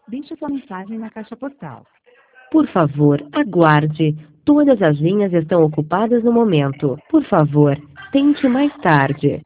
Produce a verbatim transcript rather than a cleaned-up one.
Deixe sua mensagem na caixa postal. Por favor, aguarde. Todas as linhas estão ocupadas no momento. Por favor, tente mais tarde.